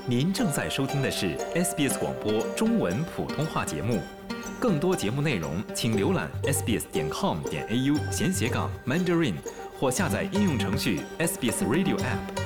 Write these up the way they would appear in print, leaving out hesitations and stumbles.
您正在收听的是 SBS 广播中文普通话节目，更多节目内容请浏览 sbs.com.au/Mandarin 或下载应用程序 SBS Radio App。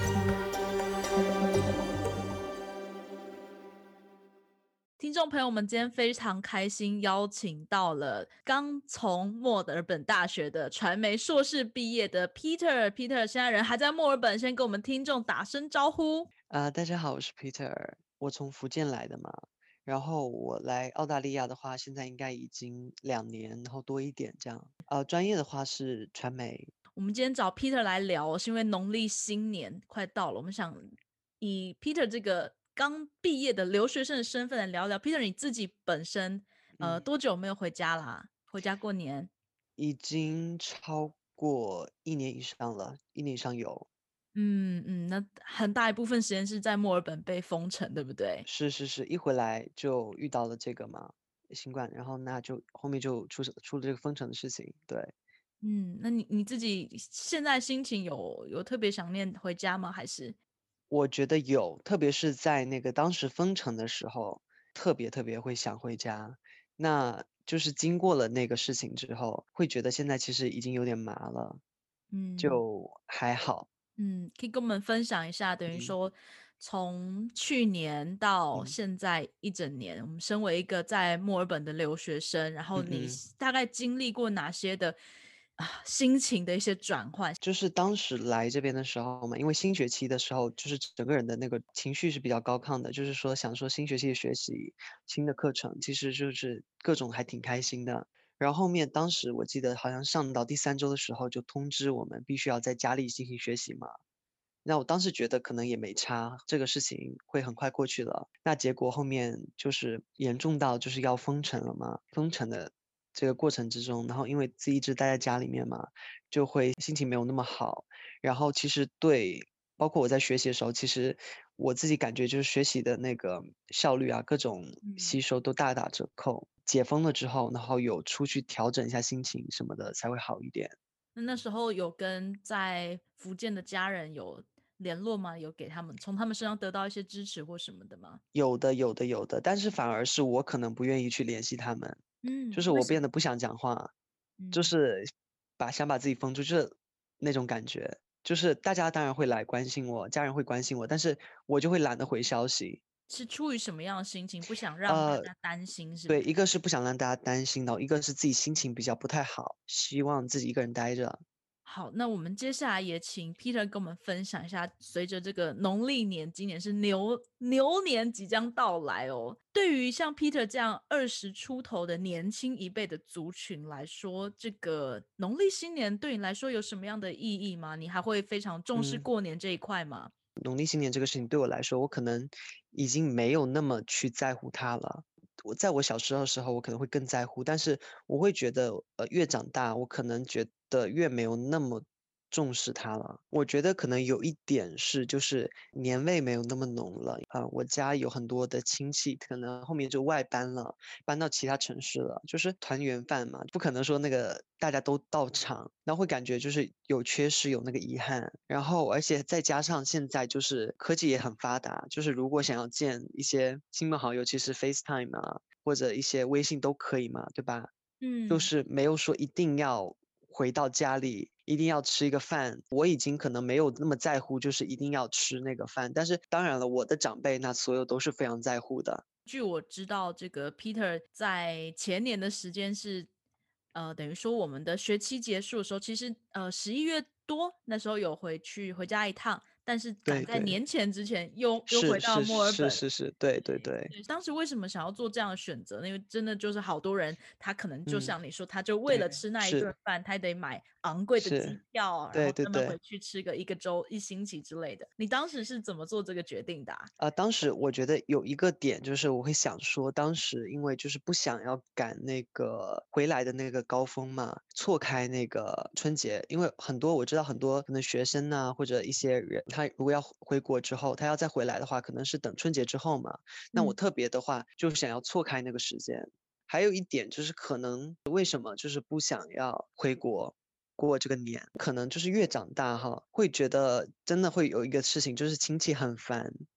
听众朋友们，今天非常开心，邀请到了刚从墨尔本大学的传媒硕士毕业的 Peter。Peter 现在人还在墨尔本，先跟我们听众打声招呼。 大家好，我是 Peter，我从福建来的嘛，然后我来澳大利亚的话，现在应该已经2年，然后多一点这样。专业的话是传媒。 我们今天找 Peter 来聊，是因为农历新年快到了，我们想以 Peter 这个刚毕业的留学生的身份来聊聊。Peter 你自己本身多久没有回家啦？回家过年？ 已经超过1年以上了，1年以上有。 那很大一部分时间是在墨尔本被封城，对不对？ 是，一回来就遇到了这个嘛，新冠，然后那就后面就出了这个封城的事情，对。 那你自己现在心情有特别想念回家吗？还是？ 我觉得有，特别是在那个当时封城的时候，特别会想回家。那就是经过了那个事情之后，会觉得现在其实已经有点麻了， 嗯就还好。 可以跟我们分享一下，等于嗯说从去年到嗯现在一整年，我们身为一个在墨尔本的留学生，然后你嗯嗯。 大概经历过哪些的心情的一些转换？ 就是当时来这边的时候嘛，因为新学期的时候，就是整个人的那个情绪是比较高亢的，就是说想说新学期的学习、新的课程，其实就是各种还挺开心的。然后后面当时我记得好像上到第3周的时候，就通知我们必须要在家里进行学习嘛。那我当时觉得可能也没差，这个事情会很快过去了。那结果后面就是严重到就是要封城了嘛，封城的这个过程之中，然后因为自己一直待在家里面嘛，就会心情没有那么好。然后其实包括我在学习的时候，其实我自己感觉就是学习的那个效率啊，各种吸收都大打折扣。解封了之后，然后有出去调整一下心情什么的，才会好一点。 那时候有跟在福建的家人有联络吗？有给他们从他们身上得到一些支持或什么的吗？ 有的，但是反而是我可能不愿意去联系他们，就是我为什么？ 变得不想讲话，就嗯。 是想把自己封住，就是那种感觉。就是大家当然会来关心我，家人会关心我，但是我就会懒得回消息。 是出于什么样的心情？不想让大呃， 家担心，是不对， 是？ 一个是不想让大家担心，然后一个是自己心情比较不太好，希望自己一个人待着。 好，那我们接下来也请 Peter 跟我们分享一下，随着这个农历年，今年是牛年即将到来哦。对于像 Peter 这样20出头的年轻一辈的族群来说，这个农历新年对你来说有什么样的意义吗？你还会非常重视嗯。 过年这一块吗？ 农历新年这个事情对我来说，我可能已经没有那么去在乎它了。在我小时候的时候，我可能会更在乎，但是我会觉得，越长大，我可能觉得越没有那么重视它了。我觉得可能有一点是，就是年味没有那么浓了。我家有很多的亲戚，可能后面就外搬了，搬到其他城市了，就是团圆饭嘛，不可能说那个大家都到场，然后会感觉就是有缺失，有那个遗憾。然后而且再加上现在就是科技也很发达，就是如果想要见一些亲朋好友，其实 FaceTime 啊，或者一些微信都可以嘛，对吧？就嗯。 是没有说一定要回到家里，一定要吃一个饭。我已经可能没有那么在乎，就是一定要吃那个饭。但是当然了，我的长辈那所有都是非常在乎的。 据我知道，这个 Peter 在前年的时间是，等于说我们的学期结束的时候，其实11月多那时候有回家一趟，但是赶对对， 在年前之前又回到是是墨尔本。 是是是，对对对， 对，当时为什么想要做这样的选择呢？因为真的就是好多人，他可能就嗯， 像你说，他就为了对， 吃那一顿是饭，他得买昂贵的机是， 票，然后专门回对对对。 去吃个1个周、1星期之类的。你当时是怎么做这个决定的啊？ 当时我觉得有一个点，就是我会想说，当时因为就是不想要赶那个回来的那个高峰嘛，错开那个春节，因为我知道很多可能学生呐、或者一些人，他如果要回国之后，他要再回来的话，可能是等春节之后嘛。那我嗯。 特别的话，就想要错开那个时间。还有一点就是可能为什么就是不想要回国过这个年，可能就是越长大哈，会觉得真的会有一个事情，就是亲戚很烦。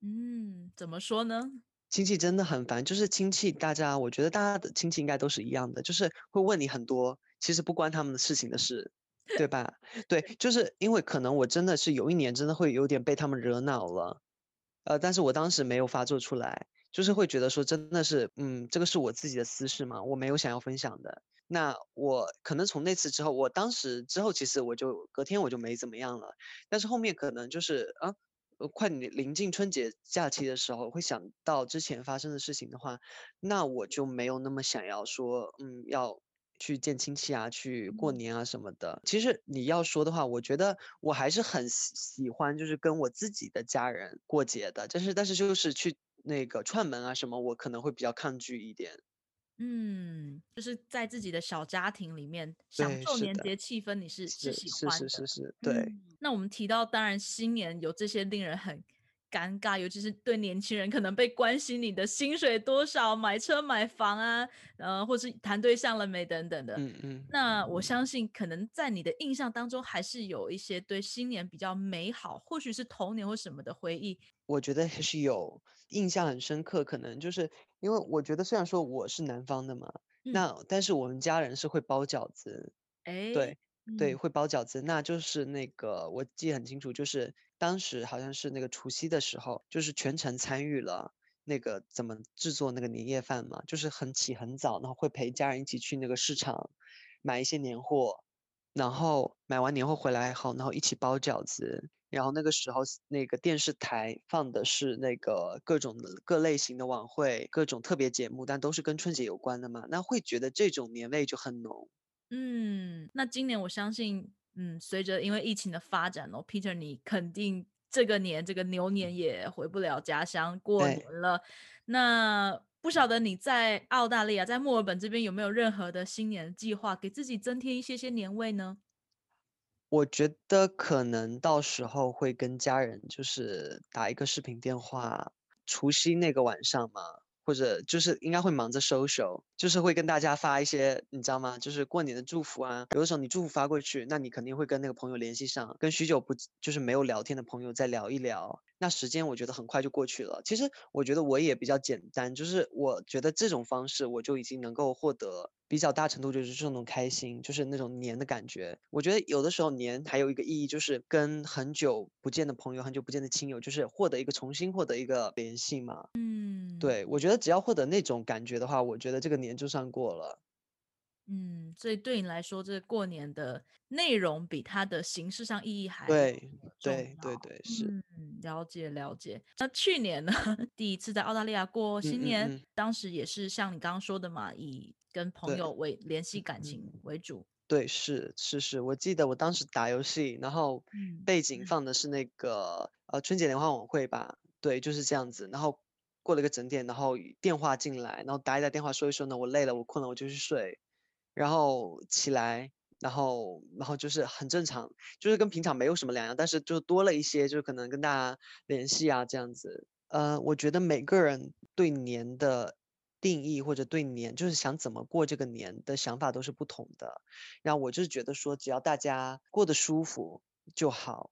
怎么说呢？ 亲戚真的很烦，就是亲戚，我觉得大家的亲戚应该都是一样的，就是会问你很多其实不关他们的事情的事，对吧？对，就是因为可能我真的是有一年真的会有点被他们惹恼了，但是我当时没有发作出来，就是会觉得说真的是，这个是我自己的私事嘛，我没有想要分享的。那我可能从那次之后，我当时之后其实隔天我就没怎么样了，但是后面可能就是快临近春节假期的时候，会想到之前发生的事情的话，那我就没有那么想要说，要去见亲戚啊，去过年啊什么的。其实你要说的话，我觉得我还是很喜欢，就是跟我自己的家人过节的。但是就是去那个串门啊什么，我可能会比较抗拒一点。 就是在自己的小家庭里面享对， 受年是的， 节气氛，你是喜欢的。 对。 那我们提到，当然新年有这些令人很尴尬，尤其是对年轻人，可能被关心你的薪水多少、买车买房啊，或是谈对象了没等等的。 嗯嗯。 那我相信，可能在你的印象当中，还是有一些对新年比较美好，或许是童年或什么的回忆。 我觉得还是有印象很深刻，可能就是因为我觉得虽然说我是南方的嘛， 嗯， 但是我们家人是会包饺子， 哎， 对对，会包饺子。那就是那个我记得很清楚，就是当时好像是那个除夕的时候，就是全程参与了那个怎么制作那个年夜饭嘛，就是很早，然后会陪家人一起去那个市场买一些年货，然后买完年货回来后，然后一起包饺子。然后那个时候，那个电视台放的是那个各种的各类型的晚会，各种特别节目，但都是跟春节有关的嘛，那会觉得这种年味就很浓。 那今年我相信，随着因为疫情的发展哦，Peter 你肯定这个年这个牛年也回不了家乡过年对， 了。那不晓得你在澳大利亚，在墨尔本这边有没有任何的新年计划，给自己增添一些年味呢？ 我觉得可能到时候会跟家人就是打一个视频电话，除夕那个晚上嘛，或者就是应该会忙着 social，就是会跟大家发一些你知道吗？就是过年的祝福啊，有的时候你祝福发过去，那你肯定会跟那个朋友联系上，跟许久就是没有聊天的朋友再聊一聊，那时间我觉得很快就过去了。其实我觉得我也比较简单，就是我觉得这种方式我就已经能够获得比较大程度就是这种开心，就是那种年的感觉。我觉得有的时候年还有一个意义，就是跟很久不见的朋友、很久不见的亲友，就是重新获得一个联系嘛。 嗯。 对，我觉得只要获得那种感觉的话，我觉得这个年就算过了。 所以对你来说，这个过年的内容比它的形式上意义还对， 重要。 对对对，是。 了解了解。那去年呢，第一次在澳大利亚过新年， 嗯嗯嗯， 当时也是像你刚刚说的嘛，以跟朋友对， 为联系感嗯。 情为主。 对，是，我记得我当时打游戏，然后嗯背景放的是那个春节联欢晚会吧，对，就是这样子。然后过了个整点，然后电话进来，然后打一打电话说一说呢，我累了，我困了，我就去睡，然后起来，然后就是很正常，就是跟平常没有什么两样，但是就多了一些，就可能跟大家联系啊这样子。我觉得每个人对年的定义或者对年，就是想怎么过这个年的想法都是不同的。然后我就是觉得说，只要大家过得舒服就好。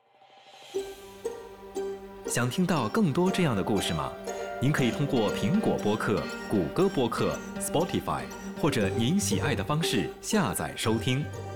想听到更多这样的故事吗？您可以通过苹果播客、谷歌播客、Spotify 或者您喜爱的方式下载收听。